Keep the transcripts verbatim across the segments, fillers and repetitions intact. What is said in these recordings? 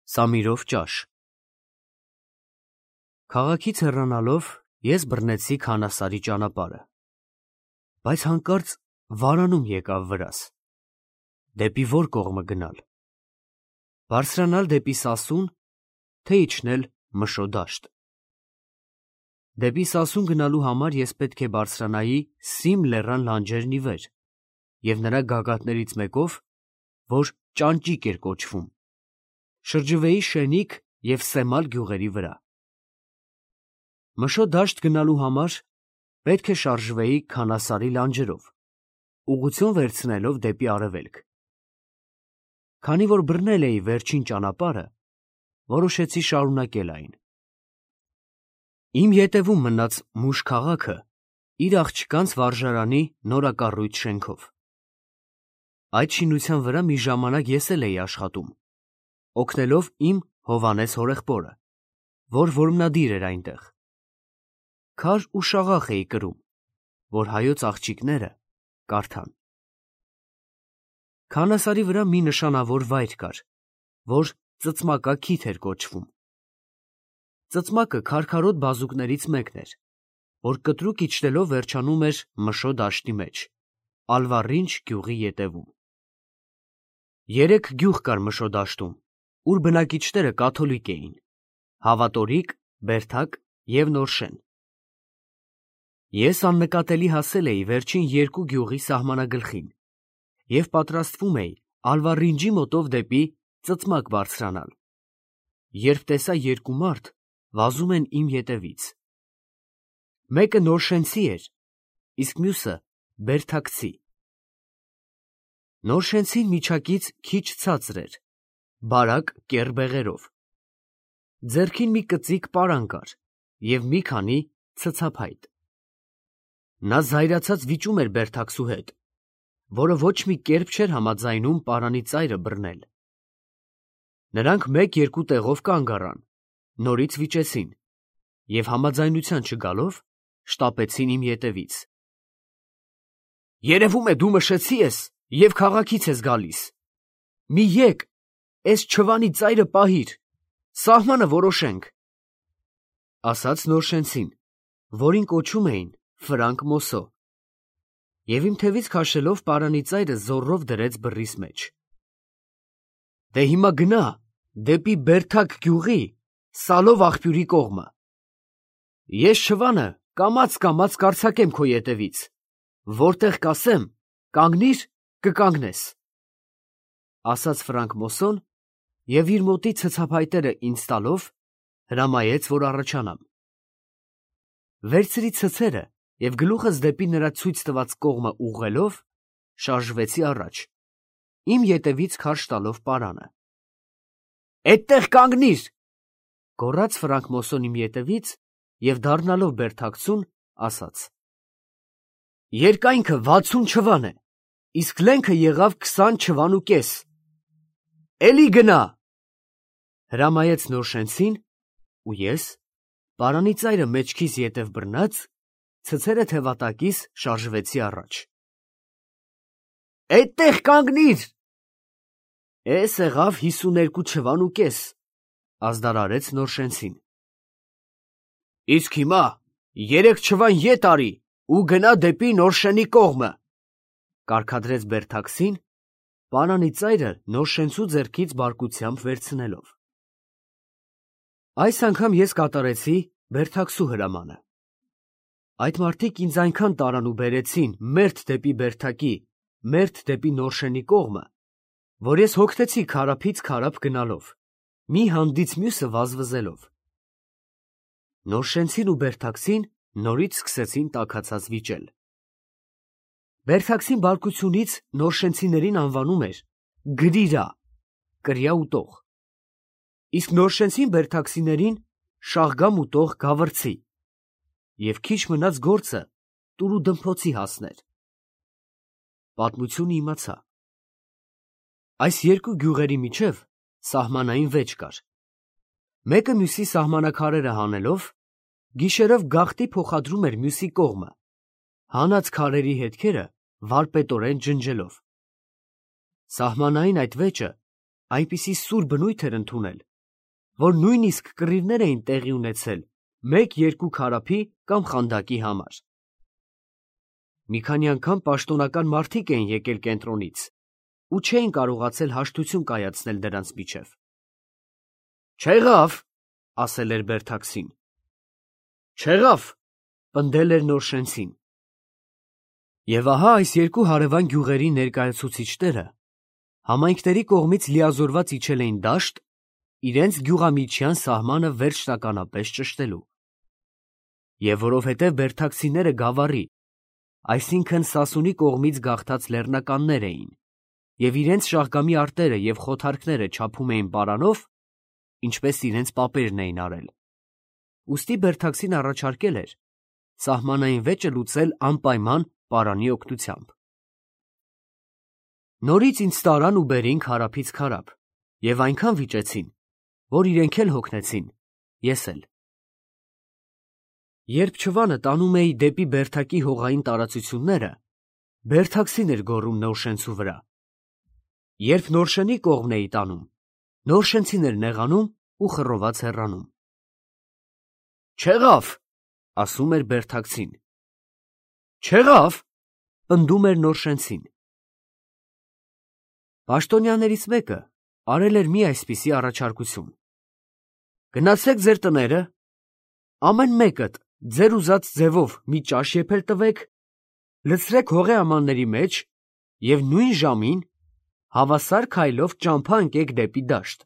Սամիրով ճաշ։ Քաղաքից հեռանալով ես բռնեցի Քանասարի ճանապարհը, բայց հանկարծ վարանում եկավ վրաս։ Դեպի որ կողմը գնալ։ Բարձրանալ դեպի Սասուն, թե իջնել Մշո դաշտ։ Դեպի Սասուն գնալու համար ես պետք է բարձրանայի Սիմ լեռան լանջերն ի վեր և նրա գագաթներից մեկով, որ Ճանճիկ էր կոչվում, շրջվեի Շենիկ և Սեմալ գյուղերի վրա։ Մշո դաշտ գնալու համար պետք է շարժվեի Քանասարի լանջերով, ուղղություն վերցնելով դեպի արևելք։ Քանի որ բռնել էի վերջին ճանապարհը, որոշեցի շարունակել այն։ Իմ ետևում մնաց Մուշ քաղաքը իր աղջկանց վարժարանի նորակառույց շենքով։ Այդ շինության վրա մի ժամանակ ես էլ էի աշխատում, օգնելով իմ Հովհաննես հորեղբորը, որ որմնադիր էր այնտեղ։ Քար ու շաղախ էի կրում, որ հայոց աղջիկները կարդան։ Քանասարի վրա մի նշանավոր վայր կար, որ Ծծմակաքիթ էր կոչվում։ Ծծմակը քարքարոտ բազուկներից մեկն էր, որ կտրուկ իջնելով վերջանում էր Մշո դաշտի մեջ, Ալվառինչ գյուղի ետևում։ Երեք գյուղ կար Մշո դաշտում, ուր բնակիչները կաթոլիկ էին՝ Հավատորիկ, Բերդակ և Նորշեն։ Ես աննկատելի հասել էի վերջին երկու գյուղի սահմանագլխին և պատրաստվում էի Ալվառինչի մոտով դեպի Ծծմակ բարձրանալ, երբ տեսա երկու մարդ վազում են իմ ետևից։ Մեկը Նորշենցի էր, իսկ մյուսը Բերդակցի։ Նորշենցին միջակից քիչ ցածր էր, բարակ կեռ բեղերով։ Ձեռքին մի կծիկ պարան կար և մի քանի ցցափայտ։ Նա զայրացած վիճում էր Բերդակցու հետ, որը ոչ մի կերպ չէր համաձայնում պարանի ծայրը բռնել։ Նրանք մեկ-երկու տեղով կանգ առան, նորից վիճեցին և համաձայնության չգալով շտապեցին իմ ետևից։ «Երևում է դու մշեցի ես և քաղաքից ես գալիս։ Մի եկ, էս չվանի ծայրը պահիր, սահմանը որոշենք», ֊ ասաց Նորշենցին, որին կոչում էին Ֆրանկ Մոսո, և իմ թևից քաշելով պարանի ծայրը զոռով դրեց բռիս մեջ։ «Դե հիմա գնա դեպի Բերդակ գյուղի Սալով աղբյուրի կողմը։ Ես չվանը կամաց֊կամաց կարձակեմ քո ետևից, որտեղ կասեմ կանգնիր, կկանգնես», ֊ ասաց Ֆրանկ Մոսոն և իր մոտի ցցափայտերը ինձ տալով հրամայեց, որ առաջանամ։ Վերցրի ցցերը և գլուխս դեպի նրա ցույց տված կողմը ուղղելով շարժվեցի առաջ, իմ ետևից քարշ տալով պարանը։ «Էդտեղ կանգնիր», ֊ գոռաց Ֆրանկ Մոսոն իմ ետևից և դառնալով Բերդակցուն ասաց. «Երկայնքը վաթսուն չվան է, իսկ լենքը եղավ քսան չվան ու կես։ Էլի գնա», ֊ հրամայեց Նորշենցին, ու ես, պարանի ծայրը մեջքիս ետև բռնած, ցցերը թևատակիս շարժվեցի առաջ։ «Էդտեղ կանգնիր», ֊ «Էս եղավ հիսուներկու չվան ու կես», ֊ ազդարարեց Նորշենցին։ «Իսկ հիմա երեք չվան ետ արի ու գնա դեպի Նորշենի կողմը», ֊ կարգադրեց Բերդակցին, պարանի ծայրը Նորշենցու ձեռքից բարկությամբ վերցնելով։ Այս անգամ ես կատարեցի Բերդակցու հրամանը։ Այդ մարդիկ ինձ այնքան տարան ու բերեցին մերթ դեպի Բերդակի, մերթ դեպի Նորշենի կողմը, որ ես հոգնեցի քարափից քարափ գնալով, մի հանդից մյուսը վազվզելով։ Նորշենցին ու Բերդակցին նորից սկսեցին տաքացած վիճել։ Բերդակցին բարկությունից նորշենցիներին անվանում էր Գրիրա, կրիա ուտող, իսկ նորշենցին Բերդակցիներին Շաղգամ ուտող Գավրցի, և քիչ մնաց գործը տուր ու դմփոցի հասներ։ Պատմությունը իմացա։ Այս երկու գյուղերի միջև սահմանային վեճ կար։ Մեկը մյուսի սահմանակարերը հանելով, գիշերով գաղտնի փոխադրում էր մյուսի կողմը, հանած քարերի հետքերը վարպետորեն ջնջելով։ Սահմանային այդ վեճը այնպիսի սուր բնույթ էր ընդունել, որ նույնիսկ կռիվներ էին տեղի ունեցել մեկ-երկու քարափի կամ խանդակի համար։ Մի քանի անգամ պաշտոնական մարդիկ էին եկել կենտրոնից ու չէին կարողացել հաշտություն կայացնել դրանց միջև։ «Չեղավ», ասել էր Բերթաքսին։ «Չեղավ», պնդել էր Նորշենցին։ Եվ ահա այս երկու հարևան գյուղերի ներկայացուցիչները համայնքների կողմից լիազորված իջել էին դաշտ իրենց գյուղամիջյան սահմանը վերջնականապես ճշտելու։ Եվ որովհետև բերթաքսիները գավառի, այսինքն Սասունի կողմից գաղթած լեռնականներ էին, և իրենց շաղգամի արտերը և խոթարքները չափում էին պարանով, ինչպես իրենց պապերն էին արել, ուստի Բերթաքսին առաջարկել էր սահմանային վեճը լուծել անպայման պարանի օգնությամբ։ Նորից ինձ տարան ու բերին քարափից քարափ, և այնքան վիճեցին, որ իրենք էլ հոգնեցին, ես էլ։ Երբ չվանը տանում էի դեպի Բերթակի հողային տարածությունները, Բերթաքսին էր գոռում Նորշենցու վրա։ Երբ Նորշենի կողմն էի տանում, Նորշենցին էր նեղանում ու խռոված հեռանում։ «Չեղավ», ասում էր Բերթաքսին։ «Չեղավ», պնդում էր Նորշենցին։ Պաշտոնյաներից մեկը արել էր մի այսպիսի առաջարկություն. «Գնացեք ձեր տները, ամեն մեկդ ձեր ուզած ձևով մի ճաշ եփել տվեք, լցրեք հողե ամանների մեջ և նույն ժամին հավասար քայլով ճամփա ընկեք դեպի դաշտ։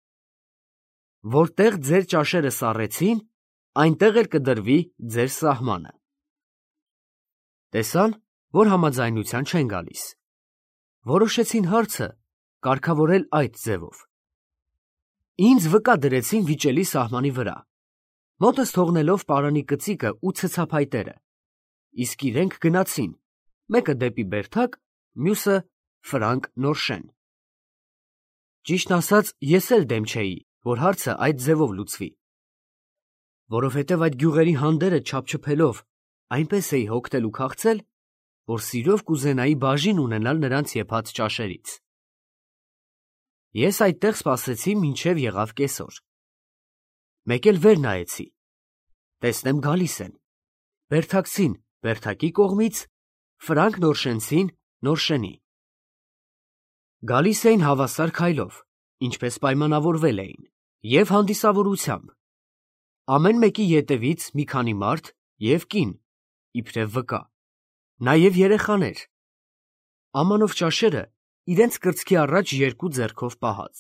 Որտեղ ձեր ճաշերը սառեցին, այնտեղ էլ կդրվի ձեր սահմանը»։ Տեսան, որ համաձայնության չեն գալիս։ Որոշեցին հարցը կարգավորել այդ ձևով. ինձ վկա դրեցին վիճելի սահմանի վրա, մոտս թողնելով պարանի կծիկը ու ցցափայտերը, իսկ իրենք գնացին, մեկը դեպի Բերթակ, մյուսը Ֆրանկ Նորշեն։ Ճիշտն ասած, ես էլ դեմ չէի, որ հարցը այդ ձևով լուծվի, որովհետև այդ գյուղերի հանդերը չափչփելով այնպես էի հոգնել ու քաղցել, որ սիրով կուզենայի բաժին ունենալ նրանց եփած ճաշերից։ Ես այդտեղ սպասեցի մինչև եղավ կեսօր։ Մեկ էլ վեր նայեցի, տեսնեմ գալիս են, Բերթաքսին Բերթակի կողմից, Ֆրանկ Նորշենցին Նորշենի։ Գալիս էին հավասար քայլով, ինչպես պայմանավորվել էին, և հանդիսավորությամբ, ամեն մեկի ետևից մի քանի մարդ և կին, իբրև վկա, նաև երեխաներ, ամանով ճաշերը իրենց կրծքի առաջ երկու ձեռքով պահած։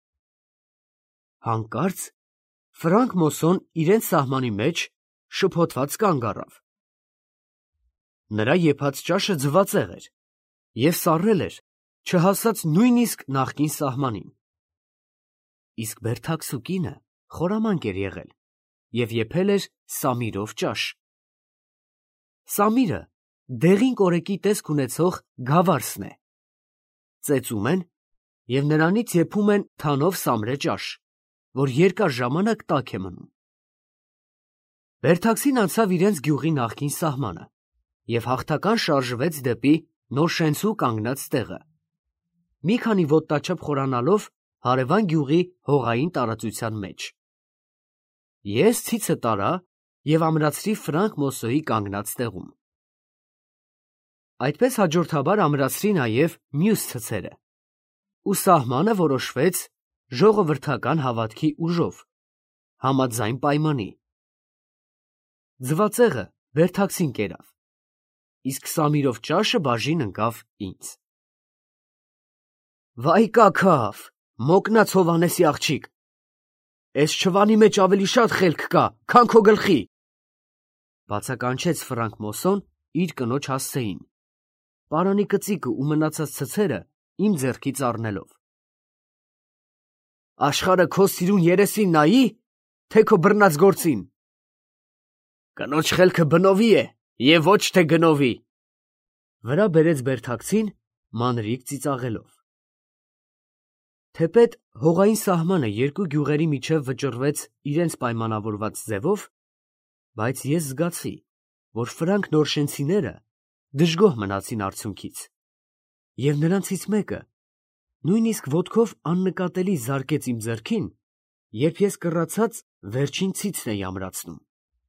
Հանկարծ Ֆրանկ Մոսոն իրենց սահմանի մեջ շփոթված կանգ առավ։ Նրա եփած ճաշը ձվածեղ էր և սառել էր, չհասած նույնիսկ նախկին սահմանին։ Իսկ Բերթաքսու կինը խորամանկ էր եղել և եփել էր Սամիրով ճաշ։ Սամիրը դեղին կորեկի տեսք ունեցող գավարսն է։ Ծեծում են և նրանից եփում են թանով սամրե ճաշ, որ երկար ժամանակ տաք է մնում։ Բերթաքսին անցավ իրենց գյուղի նախկին սահմանը և հաղթական շարժվեց դեպի Նորշենցու կանգնած տեղը, մի քանի ոտնաչափ խորանալով հարևան գյուղի հողային տարածության մեջ։ Ես ցիցը տարա և ամրացրի Ֆրանկ Մոսոյի կանգնած տեղում։ Այդպես հաջորդաբար ամրացրի նաև մյուս ցցերը, ու սահմանը որոշվեց ժողովրդական հավատքի ուժով, համաձայն պայմանի։ Ձվածեղը Բերթաքսին կերավ, իսկ Սամիրով ճաշը բաժին ընկավ ինձ։ «Վայ կաքավ, մոգնած Հովհաննեսի աղջիկ, էս չվանի մեջ ավելի շատ խելք կա, քան քո գլխի», բացականչեց Ֆրանկ Մոսոն իր կնոջ հասցեին, պարանի կծիկը ու մնացած ցցերը իմ ձեռքից առնելով։ «Աշխարհը քո սիրուն երեսին նայի՞, թե քո բռնած գործին։ Կնոջ խելքը բնովի է և ոչ թե գնովի», վրա բերեց Բերթաքսին մանրիկ ծիծաղելով։ Թեպետ հողային սահմանը երկու գյուղերի միջև վճռվեց իրենց պայմանավորված ձևով, բայց ես զգացի, որ Ֆրանկ Նորշենցիները դժգոհ մնացին արդյունքից, և նրանցից մեկը նույնիսկ ոտքով աննկատելի զարկեց իմ ձեռքին երբ ես կռացած վերջին ցիցն էի ամրացնում։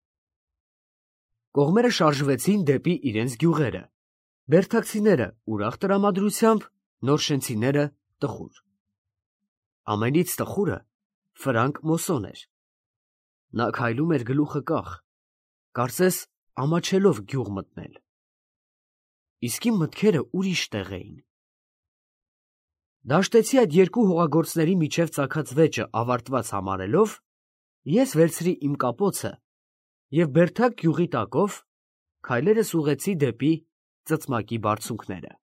Կողմերը շարժվեցին դեպի իրենց գյուղերը, բերդակցիները ուրախ տրամադրությամբ, նորշենցիները տխուր։ Ամենից տխուրը Ֆրանկ Մոսոն էր։ Նա քայլում էր գլուխը կախ, կարծես ամաչելով գյուղ մտնել։ Իսկ իմ մտքերը ուրիշ տեղ էին։ Դաշտեցի այդ երկու հողագործների միջև ծագած վեճը ավարտված համարելով, ես վերցրի իմ կապոցը և բերդակ գյուղի տակով քայլերս ուղղեցի դեպի ծծմակի բարձունքները։